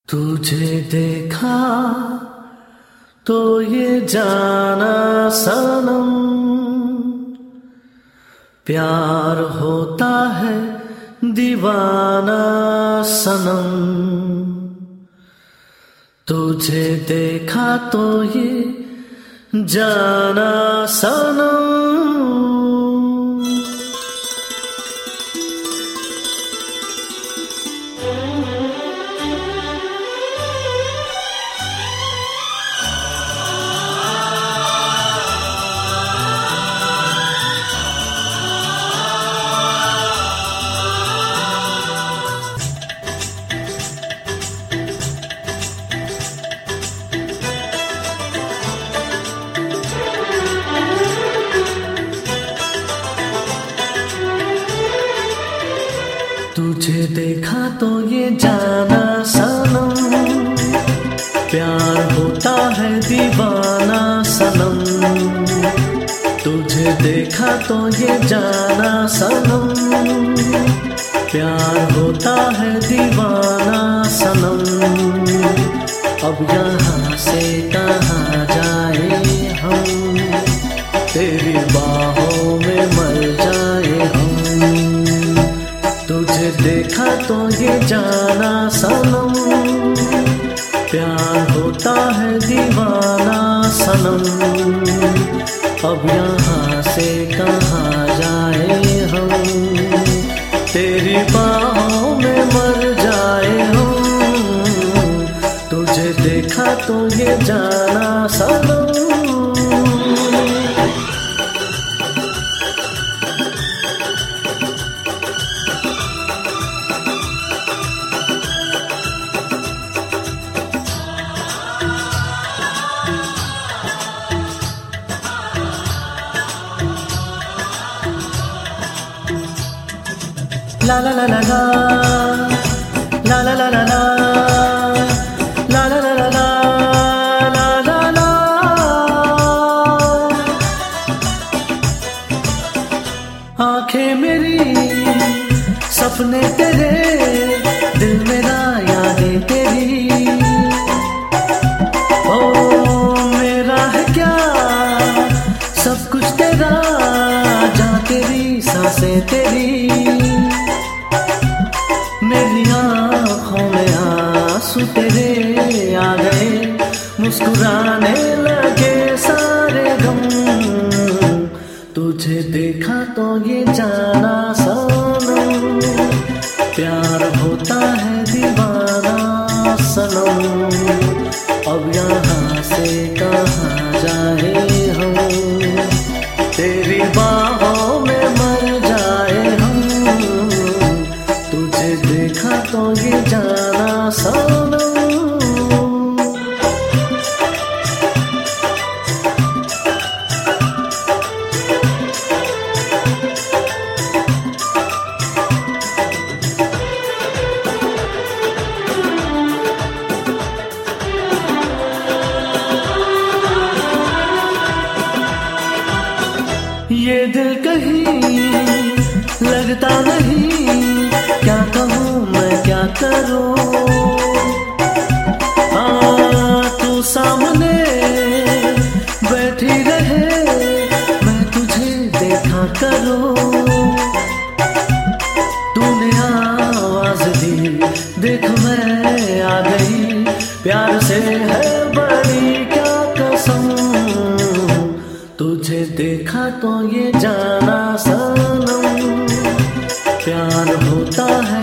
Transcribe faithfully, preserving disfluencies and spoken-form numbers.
तुझे देखा तो ये जाना सनम, प्यार होता है दीवाना सनम। तुझे देखा तो ये जाना सनम। तुझे देखा तो ये जाना सनम, प्यार होता है दीवाना सनम। तुझे देखा तो ये जाना सनम, प्यार होता है दीवाना सनम। अब यहाँ से कहाँ जाए हम, तेरी बाहों में मर जाए हम। तुझे देखा तो ये जाना सनम, प्यार होता है दीवाना सनम। अब यहाँ से कहाँ जाए हम, तेरी बाहों में मर जाए हम। तुझे देखा तो ये जाना सनम। La la la la la la la la la la la la la la la la la। आंखें मेरी सपने तेरे, दिल मेरा यादें तेरी। ओ मेरा है क्या सब कुछ तेरा, जा तेरी सांसें तेरी। मेरी आँखों में आंसू तेरे आ गए, मुस्कुराने लगे सारे गम। तुझे देखा तो ये जाना सनम, प्यार होता है दीवाना सनम। अब यहाँ से कहाँ जाए हम, तेरी बाहों में मर जाए हम। तुझे देखा तो ये जाना सनम। ये दिल कहीं लगता नहीं, क्या कहूँ मैं क्या करूँ। हाँ तू सामने बैठी रहे, मैं तुझे देखा करूँ। तूने आवाज दी, देख मैं आ गई। प्यार से है बड़ी क्या कसम, तुझे देखा तो ये जाना सनम। प्यार होता है